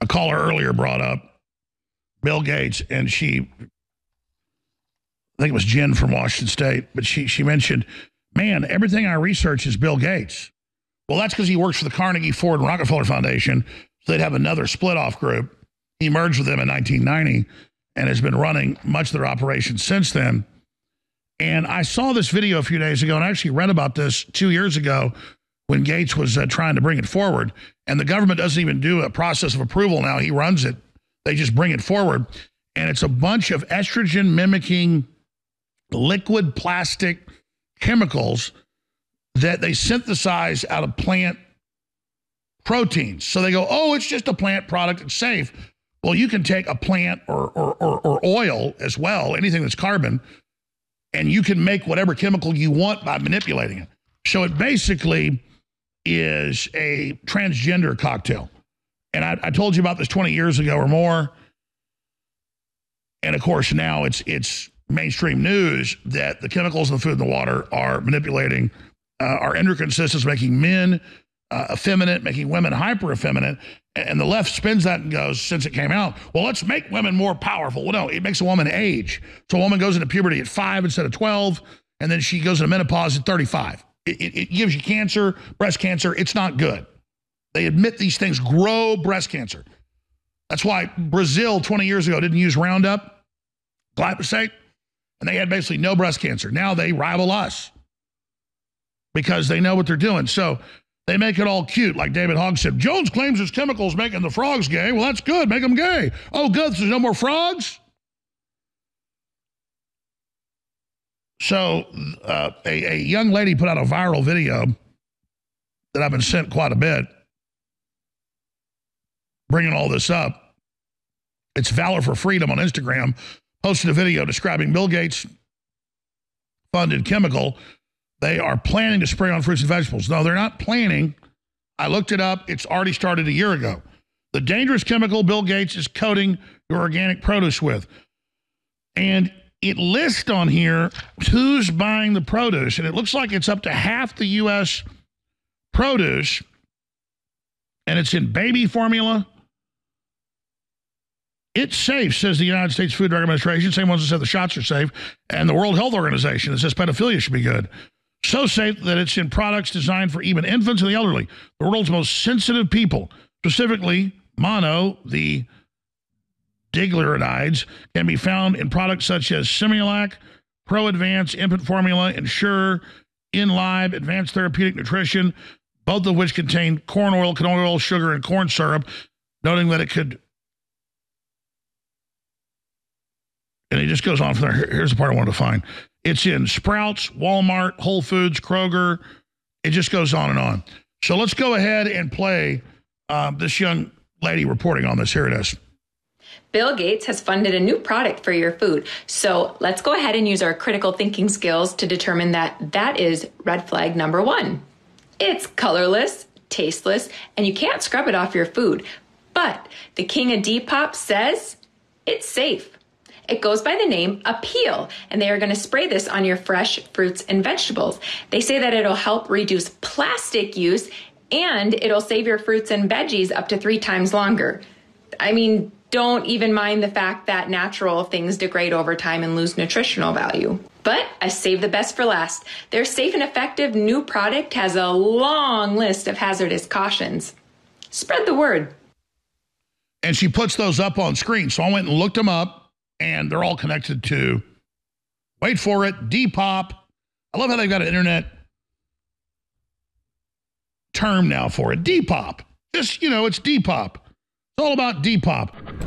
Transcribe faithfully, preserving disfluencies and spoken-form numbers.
a caller earlier brought up Bill Gates, and she, I think it was Jen from Washington State, but she, she mentioned, man, everything I research is Bill Gates. Well, that's because he works for the Carnegie, Ford, and Rockefeller Foundation, so they'd have another split-off group. He merged with them in nineteen ninety and has been running much of their operations since then. And I saw this video a few days ago, and I actually read about this two years ago when Gates was uh, trying to bring it forward. And the government doesn't even do a process of approval now. He runs it. They just bring it forward. And it's a bunch of estrogen-mimicking liquid plastic chemicals that they synthesize out of plant proteins. So they go, oh, it's just a plant product. It's safe. Well, you can take a plant or, or, or, or oil as well, anything that's carbon, and you can make whatever chemical you want by manipulating it. So it basically is a transgender cocktail. And I, I told you about this twenty years ago or more. And of course, now it's it's mainstream news that the chemicals in the food and the water are manipulating uh, our endocrine systems, making men uh, effeminate, making women hyper effeminate. And the left spins that and goes, since it came out, well, let's make women more powerful. Well, no, it makes a woman age. So a woman goes into puberty at five instead of twelve, and then she goes into menopause at thirty-five. It, it, it gives you cancer, breast cancer. It's not good. They admit these things grow breast cancer. That's why Brazil twenty years ago didn't use Roundup, glyphosate, and they had basically no breast cancer. Now they rival us because they know what they're doing. So they make it all cute, like David Hogg said. Jones claims his chemicals making the frogs gay. Well, that's good. Make them gay. Oh, good. There's no more frogs? So uh, a, a young lady put out a viral video that I've been sent quite a bit, bringing all this up. It's Valor for Freedom on Instagram. Posted a video describing Bill Gates funded chemical they are planning to spray on fruits and vegetables. No, they're not planning. I looked it up. It's already started a year ago. The dangerous chemical Bill Gates is coating your organic produce with. And it lists on here who's buying the produce. And it looks like it's up to half the U S produce. And it's in baby formula. It's safe, says the United States Food and Drug Administration, same ones that said the shots are safe, and the World Health Organization that says pedophilia should be good. So safe that it's in products designed for even infants and the elderly, the world's most sensitive people. Specifically, mono, the digluronides, can be found in products such as Similac, Pro Advance, Infant Formula, Ensure, InLive, Advanced Therapeutic Nutrition, both of which contain corn oil, canola oil, sugar, and corn syrup, noting that it could. And it just goes on from there. Here's the part I wanted to find. It's in Sprouts, Walmart, Whole Foods, Kroger. It just goes on and on. So let's go ahead and play um, this young lady reporting on this. Here it is. Bill Gates has funded a new product for your food. So let's go ahead and use our critical thinking skills to determine that that is red flag number one. It's colorless, tasteless, and you can't scrub it off your food. But the king of Depop says it's safe. It goes by the name Appeal, and they are going to spray this on your fresh fruits and vegetables. They say that it'll help reduce plastic use, and it'll save your fruits and veggies up to three times longer. I mean, don't even mind the fact that natural things degrade over time and lose nutritional value. But I saved the best for last. Their safe and effective new product has a long list of hazardous cautions. Spread the word. And she puts those up on screen. So I went and looked them up. And they're all connected to, wait for it, Depop. I love how they've got an internet term now for it, Depop. Just, you know, it's Depop. It's all about Depop.